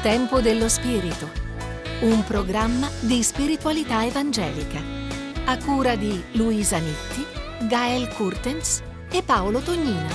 Tempo dello Spirito, un programma di spiritualità evangelica, a cura di Luisa Nitti, Gael Kurtens e Paolo Tognino.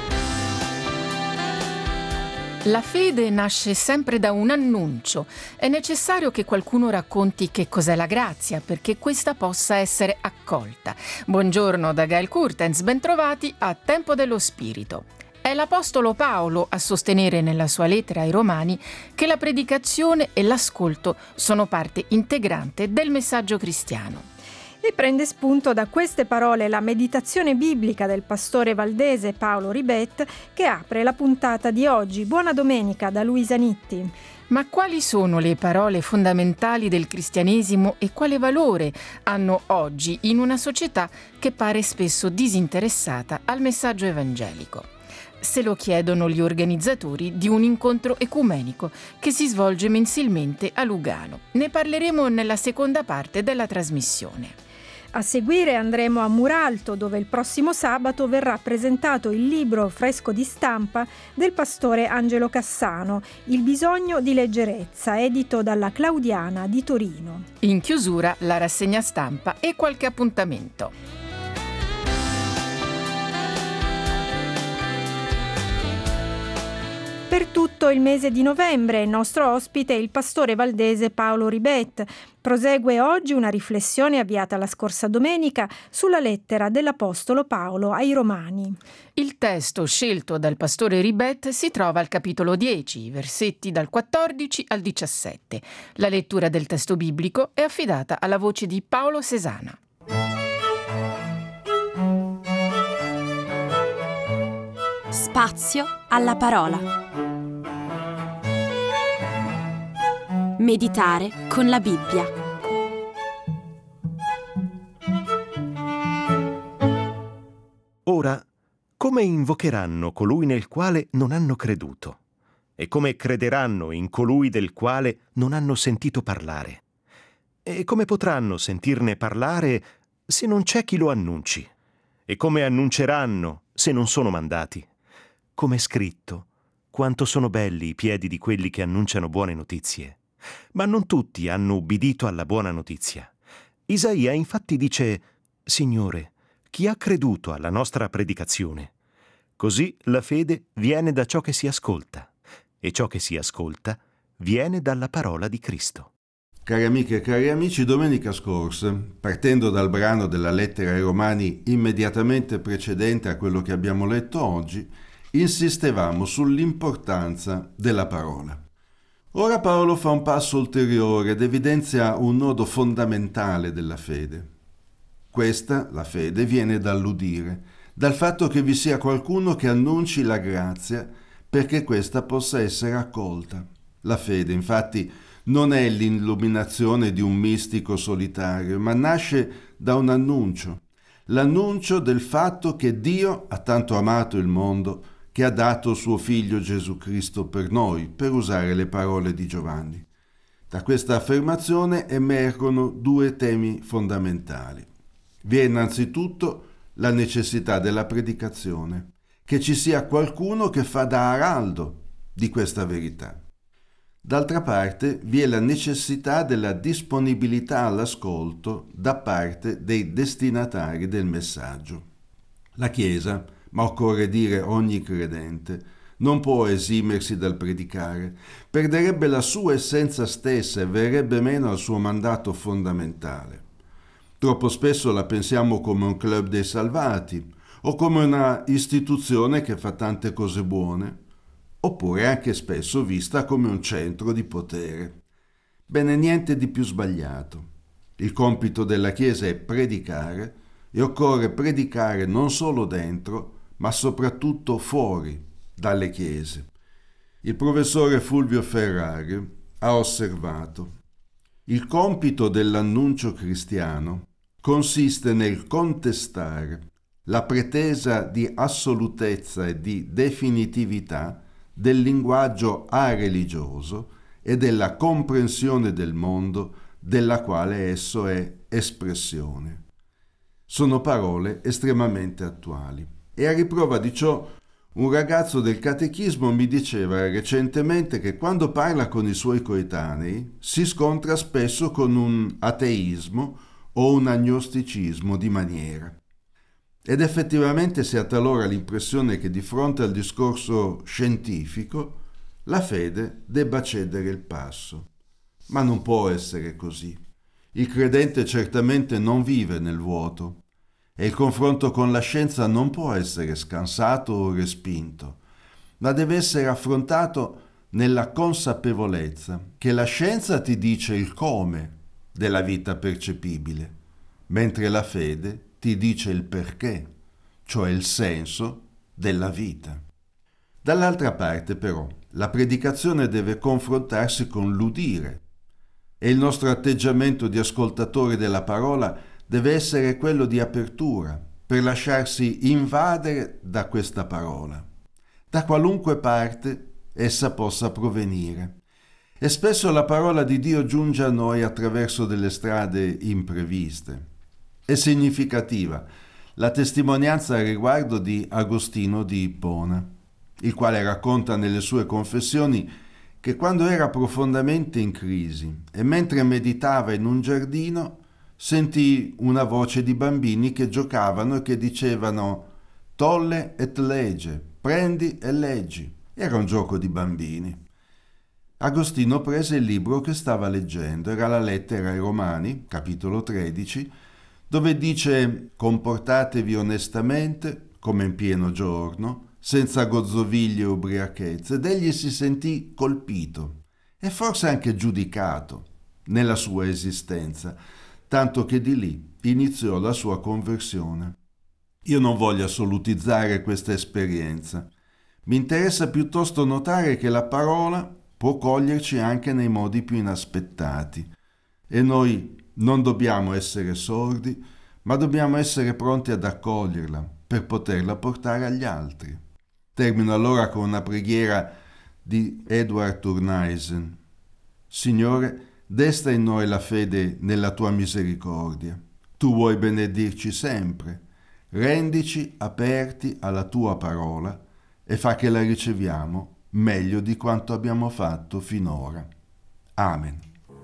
La fede nasce sempre da un annuncio. È necessario che qualcuno racconti che cos'è la grazia perché questa possa essere accolta. Buongiorno da Gael Kurtens, bentrovati a Tempo dello Spirito. È l'Apostolo Paolo a sostenere nella sua lettera ai Romani che la predicazione e l'ascolto sono parte integrante del messaggio cristiano. E prende spunto da queste parole la meditazione biblica del pastore valdese Paolo Ribet, che apre la puntata di oggi. Buona domenica da Luisa Nitti. Ma quali sono le parole fondamentali del cristianesimo e quale valore hanno oggi in una società che pare spesso disinteressata al messaggio evangelico? Se lo chiedono gli organizzatori di un incontro ecumenico che si svolge mensilmente a Lugano. Ne parleremo nella seconda parte della trasmissione. A seguire andremo a Muralto, dove il prossimo sabato verrà presentato il libro fresco di stampa del pastore Angelo Cassano, Il bisogno di leggerezza, edito dalla Claudiana di Torino. In chiusura la rassegna stampa e qualche appuntamento. Per tutto il mese di novembre il nostro ospite è il pastore valdese Paolo Ribet. Prosegue oggi una riflessione avviata la scorsa domenica sulla lettera dell'Apostolo Paolo ai Romani. Il testo scelto dal pastore Ribet si trova al capitolo 10, versetti dal 14 al 17. La lettura del testo biblico è affidata alla voce di Paolo Sesana. Spazio alla parola. Meditare con la Bibbia. Ora, come invocheranno colui nel quale non hanno creduto? E come crederanno in colui del quale non hanno sentito parlare? E come potranno sentirne parlare se non c'è chi lo annunci? E come annunceranno se non sono mandati? Come è scritto, quanto sono belli i piedi di quelli che annunciano buone notizie. Ma non tutti hanno ubbidito alla buona notizia. Isaia infatti dice: Signore, chi ha creduto alla nostra predicazione? Così la fede viene da ciò che si ascolta, e ciò che si ascolta viene dalla parola di Cristo. Cari amiche e cari amici, domenica scorsa, partendo dal brano della lettera ai Romani immediatamente precedente a quello che abbiamo letto oggi, insistevamo sull'importanza della parola. Ora Paolo fa un passo ulteriore ed evidenzia un nodo fondamentale della fede. Questa, la fede, viene dall'udire, dal fatto che vi sia qualcuno che annunci la grazia perché questa possa essere accolta. La fede, infatti, non è l'illuminazione di un mistico solitario, ma nasce da un annuncio, l'annuncio del fatto che Dio ha tanto amato il mondo che ha dato suo figlio Gesù Cristo per noi, per usare le parole di Giovanni. Da questa affermazione emergono due temi fondamentali. Vi è innanzitutto la necessità della predicazione, che ci sia qualcuno che fa da araldo di questa verità. D'altra parte vi è la necessità della disponibilità all'ascolto da parte dei destinatari del messaggio. La Chiesa, ma occorre dire ogni credente, non può esimersi dal predicare, perderebbe la sua essenza stessa e verrebbe meno al suo mandato fondamentale. Troppo spesso la pensiamo come un club dei salvati o come una istituzione che fa tante cose buone, oppure anche spesso vista come un centro di potere. Bene, niente di più sbagliato. Il compito della Chiesa è predicare e occorre predicare non solo dentro, ma soprattutto fuori dalle chiese. Il professore Fulvio Ferrari ha osservato: il compito dell'annuncio cristiano consiste nel contestare la pretesa di assolutezza e di definitività del linguaggio areligioso e della comprensione del mondo della quale esso è espressione. Sono parole estremamente attuali. E a riprova di ciò Un ragazzo del catechismo mi diceva recentemente che quando parla con i suoi coetanei si scontra spesso con un ateismo o un agnosticismo di maniera. Ed effettivamente si ha talora l'impressione che di fronte al discorso scientifico la fede debba cedere il passo. Ma non può essere così. Il credente certamente non vive nel vuoto. E il confronto con la scienza non può essere scansato o respinto, ma deve essere affrontato nella consapevolezza che la scienza ti dice il come della vita percepibile, mentre la fede ti dice il perché, cioè il senso della vita. Dall'altra parte, però, la predicazione deve confrontarsi con l'udire e il nostro atteggiamento di ascoltatori della parola deve essere quello di apertura, per lasciarsi invadere da questa parola, da qualunque parte essa possa provenire. E spesso la parola di Dio giunge a noi attraverso delle strade impreviste. È significativa la testimonianza a riguardo di Agostino di Ippona, il quale racconta nelle sue confessioni che quando era profondamente in crisi e mentre meditava in un giardino sentì una voce di bambini che giocavano e che dicevano «Tolle et lege, prendi e leggi». Era un gioco di bambini. Agostino prese il libro che stava leggendo, era la lettera ai Romani, capitolo 13, dove dice «Comportatevi onestamente, come in pieno giorno, senza gozzoviglie e ubriachezze», ed egli si sentì colpito e forse anche giudicato nella sua esistenza, tanto che di lì iniziò la sua conversione. Io non voglio assolutizzare questa esperienza. Mi interessa piuttosto notare che la parola può coglierci anche nei modi più inaspettati e noi non dobbiamo essere sordi, ma dobbiamo essere pronti ad accoglierla per poterla portare agli altri. Termino allora con una preghiera di Edward Turneisen. Signore, desta in noi la fede nella tua misericordia. Tu vuoi benedirci sempre. Rendici aperti alla tua parola e fa che la riceviamo meglio di quanto abbiamo fatto finora. Amen.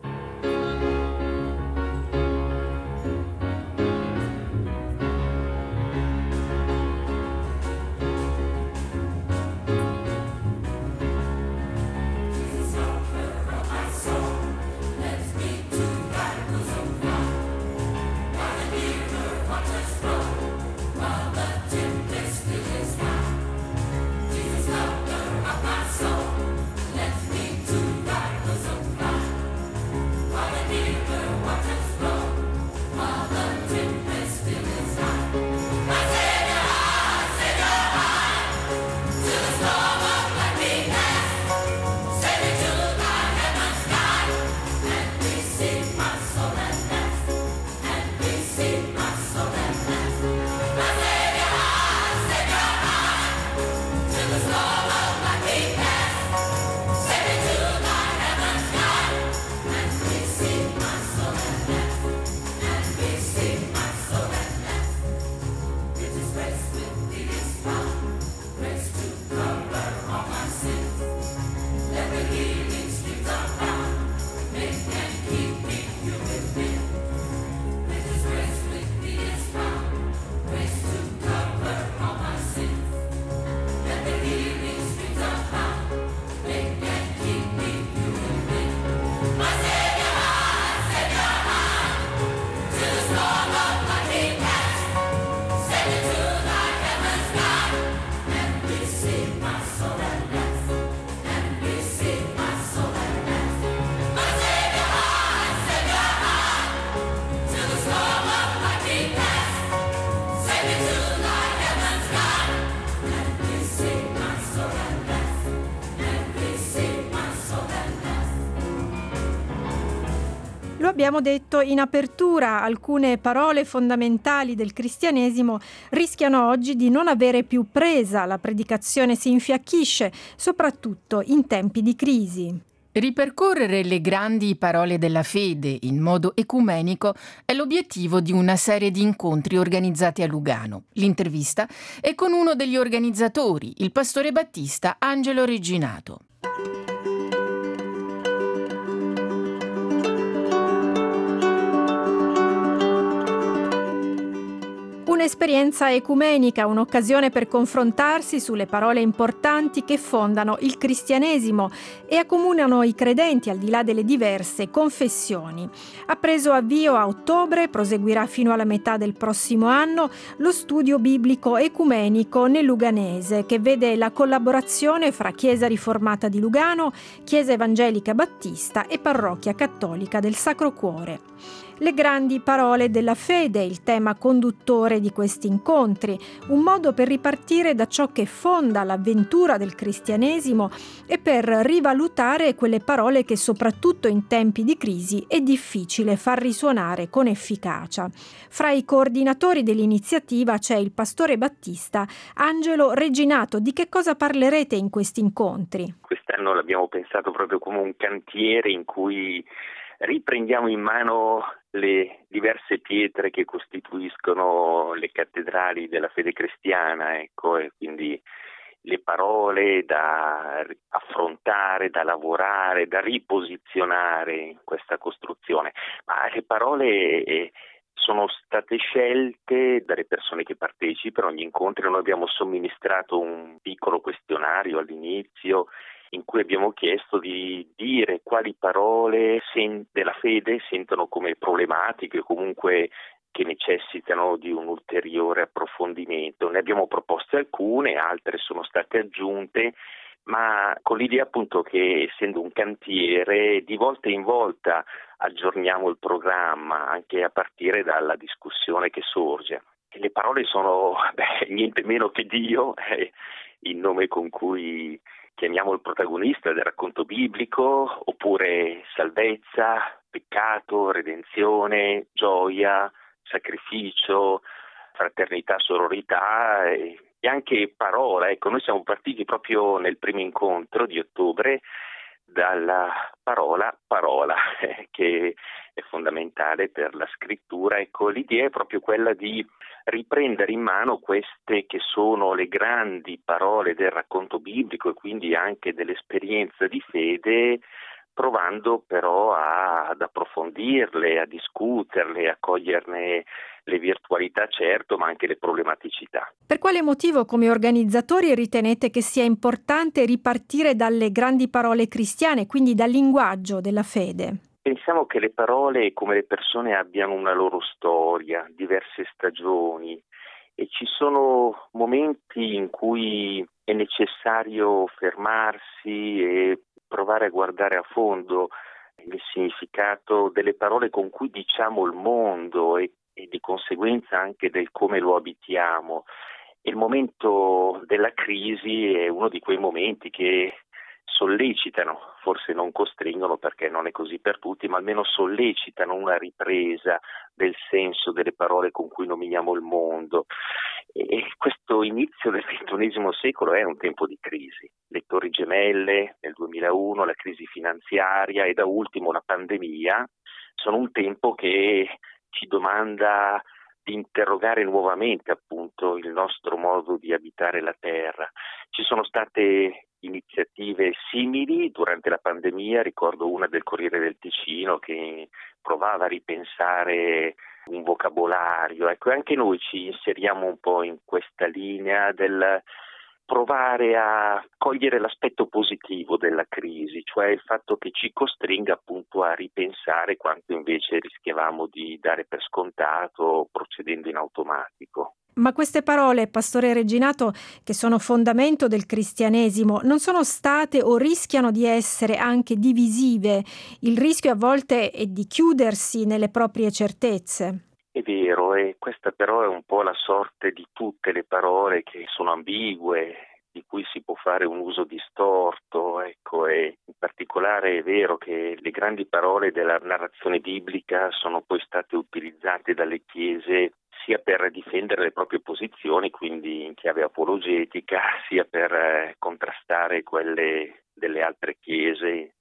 Lo abbiamo detto in apertura, alcune parole fondamentali del cristianesimo rischiano oggi di non avere più presa, la predicazione si infiacchisce, soprattutto in tempi di crisi. Ripercorrere le grandi parole della fede in modo ecumenico è l'obiettivo di una serie di incontri organizzati a Lugano. L'intervista è con uno degli organizzatori, il pastore battista Angelo Reginato. Un'esperienza ecumenica, un'occasione per confrontarsi sulle parole importanti che fondano il cristianesimo e accomunano i credenti al di là delle diverse confessioni. Ha preso avvio a ottobre, proseguirà fino alla metà del prossimo anno, lo studio biblico ecumenico nel Luganese, che vede la collaborazione fra Chiesa Riformata di Lugano, Chiesa Evangelica Battista e Parrocchia Cattolica del Sacro Cuore. Le grandi parole della fede, il tema conduttore di questi incontri, un modo per ripartire da ciò che fonda l'avventura del cristianesimo e per rivalutare quelle parole che soprattutto in tempi di crisi è difficile far risuonare con efficacia. Fra i coordinatori dell'iniziativa c'è il pastore battista Angelo Reginato. Di che cosa parlerete in questi incontri? Quest'anno l'abbiamo pensato proprio come un cantiere in cui riprendiamo in mano le diverse pietre che costituiscono le cattedrali della fede cristiana, e quindi le parole da affrontare, da lavorare, da riposizionare in questa costruzione. Ma le parole sono state scelte dalle persone che partecipano agli incontri. Noi abbiamo somministrato un piccolo questionario all'inizio in cui abbiamo chiesto di dire quali parole della fede sentono come problematiche o comunque che necessitano di un ulteriore approfondimento. Ne abbiamo proposte alcune, altre sono state aggiunte, ma con l'idea appunto che, essendo un cantiere, di volta in volta aggiorniamo il programma anche a partire dalla discussione che sorge. E le parole sono niente meno che Dio, il nome con cui chiamiamo il protagonista del racconto biblico, oppure salvezza, peccato, redenzione, gioia, sacrificio, fraternità, sororità e anche parola. Noi siamo partiti proprio nel primo incontro di ottobre dalla parola che è fondamentale per la scrittura. L'idea è proprio quella di riprendere in mano queste che sono le grandi parole del racconto biblico e quindi anche dell'esperienza di fede, provando però ad approfondirle, a discuterle, a coglierne le virtualità, certo, ma anche le problematicità. Per quale motivo, come organizzatori, ritenete che sia importante ripartire dalle grandi parole cristiane, quindi dal linguaggio della fede? Pensiamo che le parole, come le persone, abbiano una loro storia, diverse stagioni, e ci sono momenti in cui è necessario fermarsi e provare a guardare a fondo il significato delle parole con cui diciamo il mondo e di conseguenza anche del come lo abitiamo. Il momento della crisi è uno di quei momenti che sollecitano, forse non costringono perché non è così per tutti, ma almeno sollecitano una ripresa del senso delle parole con cui nominiamo il mondo. E questo inizio del XXI secolo è un tempo di crisi. Le Torri Gemelle nel 2001, la crisi finanziaria e da ultimo la pandemia sono un tempo che ci domanda di interrogare nuovamente appunto il nostro modo di abitare la terra. Ci sono state iniziative simili durante la pandemia, ricordo una del Corriere del Ticino che provava a ripensare un vocabolario. Anche noi ci inseriamo un po' in questa linea del provare a cogliere l'aspetto positivo della crisi, cioè il fatto che ci costringa appunto a ripensare quanto invece rischiavamo di dare per scontato procedendo in automatico. Ma queste parole, pastore Reginato, che sono fondamento del cristianesimo, non sono state o rischiano di essere anche divisive? Il rischio a volte è di chiudersi nelle proprie certezze. È vero, e questa però è un po' la sorte di tutte le parole che sono ambigue, di cui si può fare un uso distorto, e in particolare è vero che le grandi parole della narrazione biblica sono poi state utilizzate dalle chiese sia per difendere le proprie posizioni, quindi in chiave apologetica, sia per contrastare quelle delle altre chiese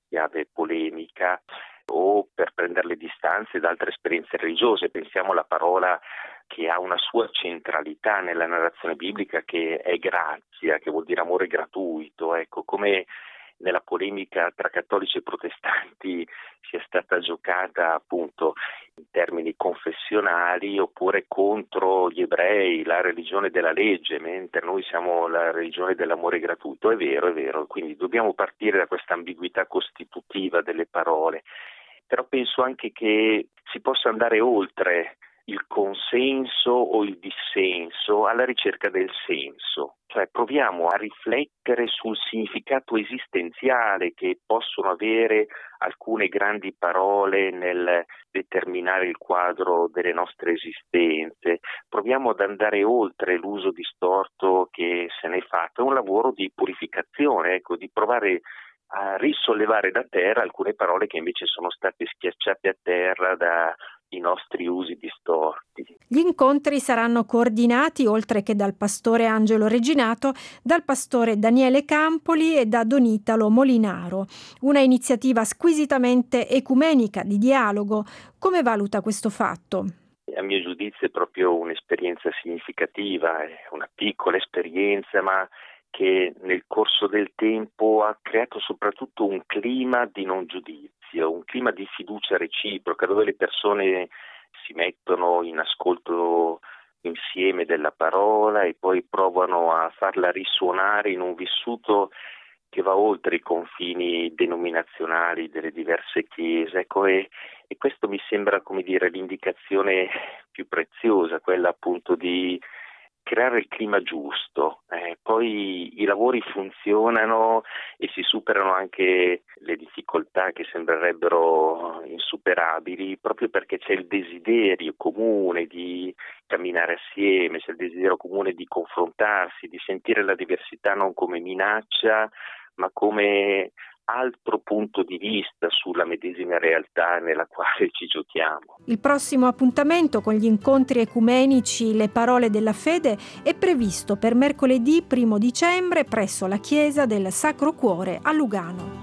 chiave polemica o per prendere le distanze da altre esperienze religiose. Pensiamo alla parola che ha una sua centralità nella narrazione biblica, che è grazia, che vuol dire amore gratuito. Ecco, come nella polemica tra cattolici e protestanti sia stata giocata appunto in termini confessionali, oppure contro gli ebrei, la religione della legge, mentre noi siamo la religione dell'amore gratuito. È vero, quindi dobbiamo partire da questa ambiguità costitutiva delle parole, però penso anche che si possa andare oltre il consenso o il dissenso alla ricerca del senso, cioè proviamo a riflettere sul significato esistenziale che possono avere alcune grandi parole nel determinare il quadro delle nostre esistenze, proviamo ad andare oltre l'uso distorto che se ne è fatto. È un lavoro di purificazione, ecco, di provare a risollevare da terra alcune parole che invece sono state schiacciate a terra dai nostri usi distorti. Gli incontri saranno coordinati, oltre che dal pastore Angelo Reginato, dal pastore Daniele Campoli e da Don Italo Molinaro. Una iniziativa squisitamente ecumenica, di dialogo. Come valuta questo fatto? A mio giudizio è proprio un'esperienza significativa, è una piccola esperienza, ma che nel corso del tempo ha creato soprattutto un clima di non giudizio, un clima di fiducia reciproca, dove le persone si mettono in ascolto insieme della parola e poi provano a farla risuonare in un vissuto che va oltre i confini denominazionali delle diverse chiese. Ecco, e questo mi sembra, come dire, l'indicazione più preziosa, quella appunto di creare il clima giusto. Poi i lavori funzionano e si superano anche le difficoltà che sembrerebbero insuperabili, proprio perché c'è il desiderio comune di camminare assieme, c'è il desiderio comune di confrontarsi, di sentire la diversità non come minaccia, ma come altro punto di vista sulla medesima realtà nella quale ci giochiamo. Il prossimo appuntamento con gli incontri ecumenici Le Parole della Fede è previsto per mercoledì 1 dicembre presso la chiesa del Sacro Cuore a Lugano.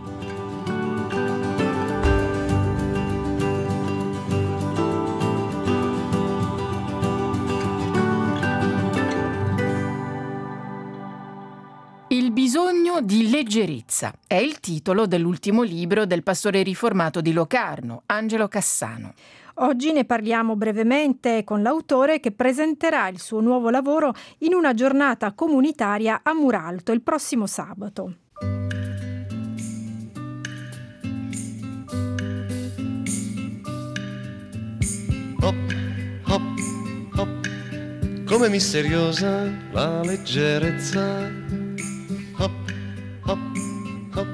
Il bisogno di leggerezza è il titolo dell'ultimo libro del pastore riformato di Locarno, Angelo Cassano. Oggi ne parliamo brevemente con l'autore, che presenterà il suo nuovo lavoro in una giornata comunitaria a Muralto il prossimo sabato. Hop, hop, hop, come misteriosa la leggerezza. Hop, hop, hop,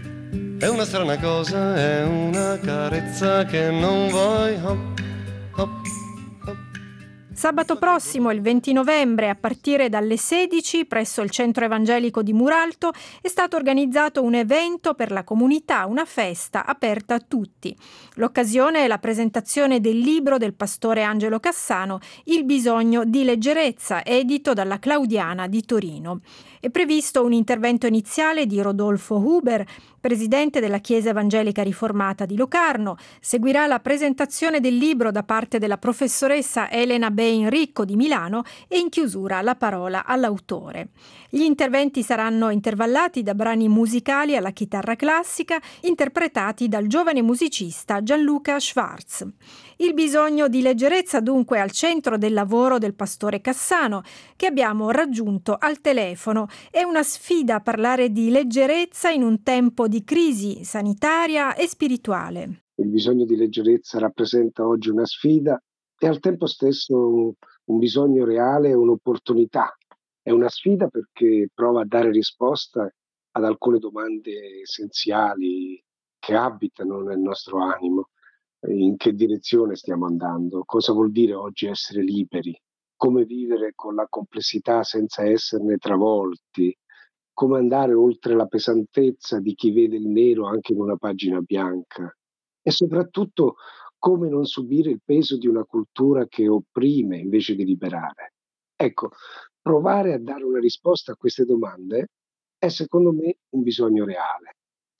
è una strana cosa, è una carezza che non vuoi. Hop, hop, hop. Sabato prossimo, il 20 novembre, a partire dalle 16, presso il Centro Evangelico di Muralto, è stato organizzato un evento per la comunità, una festa aperta a tutti. L'occasione è la presentazione del libro del pastore Angelo Cassano, Il bisogno di leggerezza, edito dalla Claudiana di Torino. È previsto un intervento iniziale di Rodolfo Huber, presidente della Chiesa Evangelica Riformata di Locarno. Seguirà la presentazione del libro da parte della professoressa Elena Bein Ricco di Milano e in chiusura la parola all'autore. Gli interventi saranno intervallati da brani musicali alla chitarra classica interpretati dal giovane musicista Gianluca Schwarz. Il bisogno di leggerezza dunque al centro del lavoro del pastore Cassano, che abbiamo raggiunto al telefono. È una sfida parlare di leggerezza in un tempo di crisi sanitaria e spirituale. Il bisogno di leggerezza rappresenta oggi una sfida e al tempo stesso un bisogno reale e un'opportunità. È una sfida perché prova a dare risposta ad alcune domande essenziali che abitano nel nostro animo. In che direzione stiamo andando? Cosa vuol dire oggi essere liberi? Come vivere con la complessità senza esserne travolti? Come andare oltre la pesantezza di chi vede il nero anche in una pagina bianca? E soprattutto come non subire il peso di una cultura che opprime invece di liberare? Ecco, provare a dare una risposta a queste domande è secondo me un bisogno reale.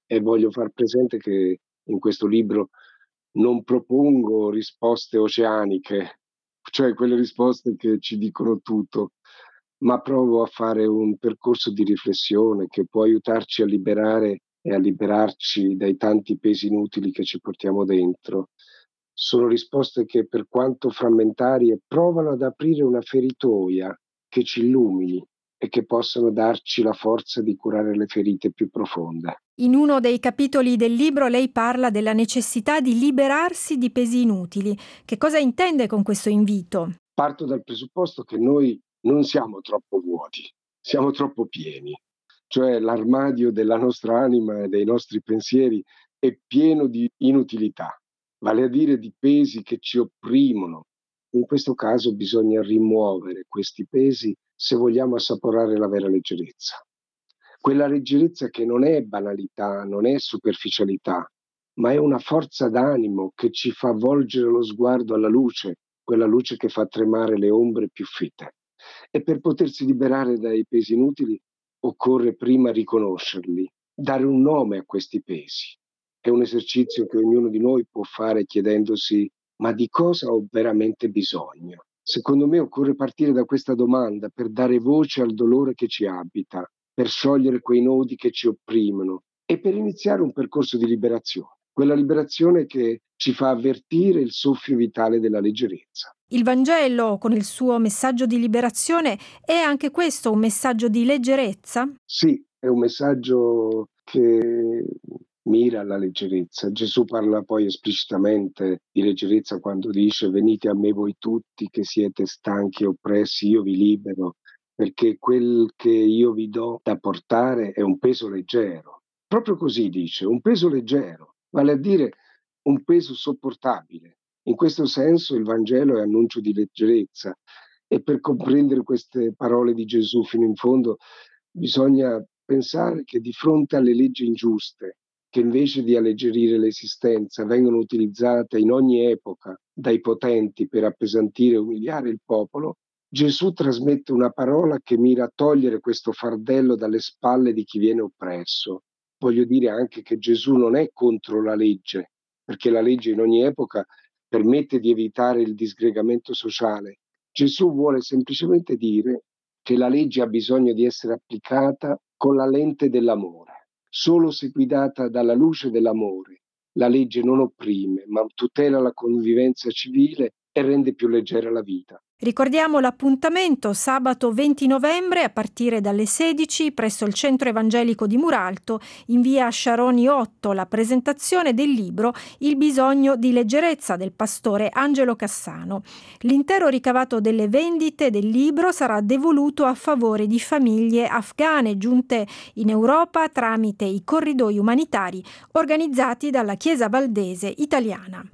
e voglio far presente che in questo libro non propongo risposte oceaniche, cioè quelle risposte che ci dicono tutto, ma provo a fare un percorso di riflessione che può aiutarci a liberare e a liberarci dai tanti pesi inutili che ci portiamo dentro. Sono risposte che, per quanto frammentarie, provano ad aprire una feritoia che ci illumini e che possano darci la forza di curare le ferite più profonde. In uno dei capitoli del libro lei parla della necessità di liberarsi di pesi inutili. Che cosa intende con questo invito? Parto dal presupposto che noi non siamo troppo vuoti, siamo troppo pieni. Cioè l'armadio della nostra anima e dei nostri pensieri è pieno di inutilità, vale a dire di pesi che ci opprimono. In questo caso bisogna rimuovere questi pesi se vogliamo assaporare la vera leggerezza. Quella leggerezza che non è banalità, non è superficialità, ma è una forza d'animo che ci fa volgere lo sguardo alla luce, quella luce che fa tremare le ombre più fitte. E per potersi liberare dai pesi inutili occorre prima riconoscerli, dare un nome a questi pesi. È un esercizio che ognuno di noi può fare chiedendosi: ma di cosa ho veramente bisogno? Secondo me occorre partire da questa domanda per dare voce al dolore che ci abita, per sciogliere quei nodi che ci opprimono e per iniziare un percorso di liberazione, quella liberazione che ci fa avvertire il soffio vitale della leggerezza. Il Vangelo, con il suo messaggio di liberazione, è anche questo un messaggio di leggerezza? Sì, è un messaggio che mira alla leggerezza. Gesù parla poi esplicitamente di leggerezza quando dice: venite a me voi tutti che siete stanchi e oppressi, io vi libero, perché quel che io vi do da portare è un peso leggero. Proprio così dice, un peso leggero, vale a dire un peso sopportabile. In questo senso il Vangelo è annuncio di leggerezza, e per comprendere queste parole di Gesù fino in fondo bisogna pensare che di fronte alle leggi ingiuste, che invece di alleggerire l'esistenza vengono utilizzate in ogni epoca dai potenti per appesantire e umiliare il popolo, Gesù trasmette una parola che mira a togliere questo fardello dalle spalle di chi viene oppresso. Voglio dire anche che Gesù non è contro la legge, perché la legge in ogni epoca permette di evitare il disgregamento sociale. Gesù vuole semplicemente dire che la legge ha bisogno di essere applicata con la lente dell'amore. Solo se guidata dalla luce dell'amore, la legge non opprime, ma tutela la convivenza civile e rende più leggera la vita. Ricordiamo l'appuntamento sabato 20 novembre a partire dalle 16 presso il Centro Evangelico di Muralto, in via Sciaroni 8, la presentazione del libro Il bisogno di leggerezza del pastore Angelo Cassano. L'intero ricavato delle vendite del libro sarà devoluto a favore di famiglie afghane giunte in Europa tramite i corridoi umanitari organizzati dalla Chiesa Valdese italiana.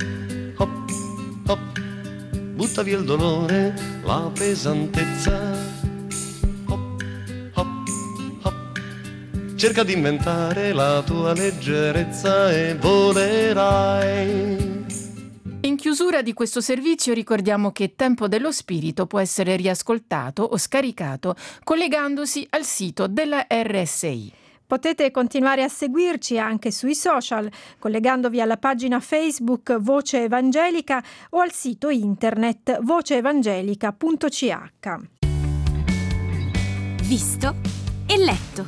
Butta via il dolore, la pesantezza. Hop, hop, hop. Cerca di inventare la tua leggerezza e volerai. In chiusura di questo servizio ricordiamo che Tempo dello Spirito può essere riascoltato o scaricato collegandosi al sito della RSI. Potete continuare a seguirci anche sui social, collegandovi alla pagina Facebook Voce Evangelica o al sito internet voceevangelica.ch. Visto e letto.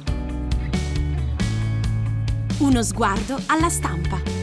Uno sguardo alla stampa.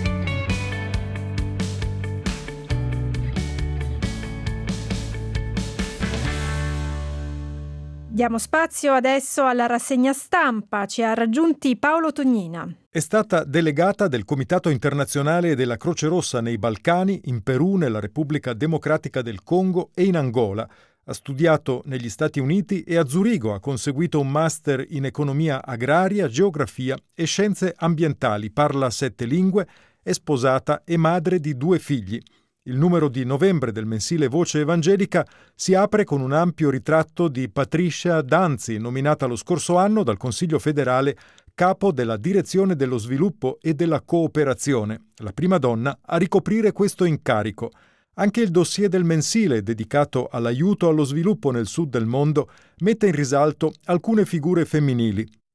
Diamo spazio adesso alla rassegna stampa. Ci ha raggiunti Paolo Tognina. È stata delegata del Comitato Internazionale della Croce Rossa nei Balcani, in Perù, nella Repubblica Democratica del Congo e in Angola. Ha studiato negli Stati Uniti e a Zurigo ha conseguito un master in economia agraria, geografia e scienze ambientali. Parla 7 lingue, è sposata e madre di 2 figli. Il numero di novembre del mensile Voce Evangelica si apre con un ampio ritratto di Patricia Danzi, nominata lo scorso anno dal Consiglio federale capo della Direzione dello Sviluppo e della Cooperazione, la prima donna a ricoprire questo incarico. Anche il dossier del mensile, dedicato all'aiuto allo sviluppo nel sud del mondo, mette in risalto alcune figure femminili.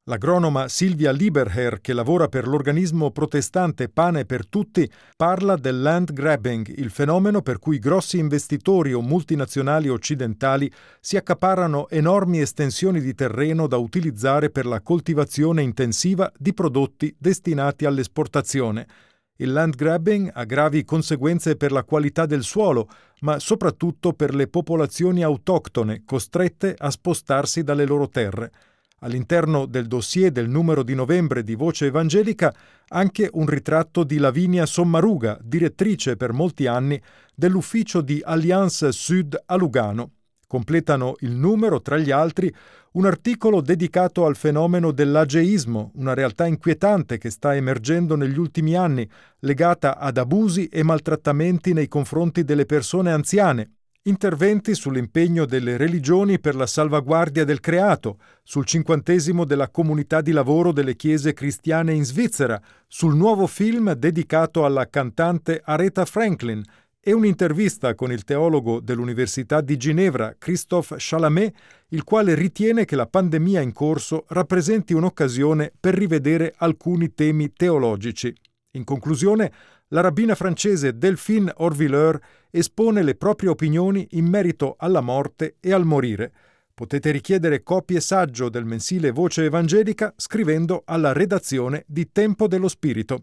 L'agronoma Silvia Lieberherr, che lavora per l'organismo protestante Pane per Tutti, parla del land grabbing, il fenomeno per cui grossi investitori o multinazionali occidentali si accaparrano enormi estensioni di terreno da utilizzare per la coltivazione intensiva di prodotti destinati all'esportazione. Il land grabbing ha gravi conseguenze per la qualità del suolo, ma soprattutto per le popolazioni autoctone costrette a spostarsi dalle loro terre. All'interno del dossier del numero di novembre di Voce Evangelica anche un ritratto di Lavinia Sommaruga, direttrice per molti anni dell'ufficio di Alliance Sud a Lugano. Completano il numero, tra gli altri, un articolo dedicato al fenomeno dell'ageismo, una realtà inquietante che sta emergendo negli ultimi anni, legata ad abusi e maltrattamenti nei confronti delle persone anziane. Interventi sull'impegno delle religioni per la salvaguardia del creato, sul 50° della comunità di lavoro delle chiese cristiane in Svizzera, sul nuovo film dedicato alla cantante Aretha Franklin e un'intervista con il teologo dell'Università di Ginevra, Christophe Chalamet, il quale ritiene che la pandemia in corso rappresenti un'occasione per rivedere alcuni temi teologici. In conclusione, la rabbina francese Delphine Orvilleur espone le proprie opinioni in merito alla morte e al morire. Potete richiedere copie saggio del mensile Voce Evangelica scrivendo alla redazione di Tempo dello Spirito.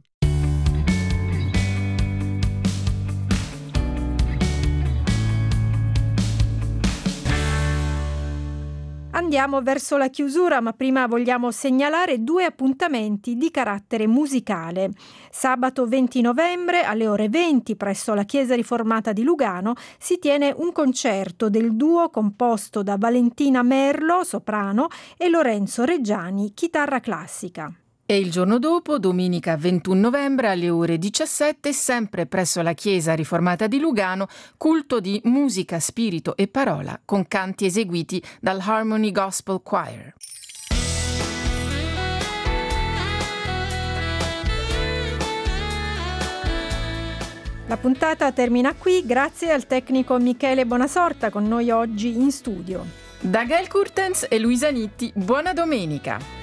Andiamo verso la chiusura, ma prima vogliamo segnalare 2 appuntamenti di carattere musicale. Sabato 20 novembre alle ore 20 presso la Chiesa Riformata di Lugano si tiene un concerto del duo composto da Valentina Merlo, soprano, e Lorenzo Reggiani, chitarra classica. E il giorno dopo, domenica 21 novembre alle ore 17, sempre presso la Chiesa Riformata di Lugano, culto di musica, spirito e parola con canti eseguiti dal Harmony Gospel Choir. La puntata termina qui, grazie al tecnico Michele Bonasorta con noi oggi in studio. Da Gael Kurtens e Luisa Nitti, buona domenica!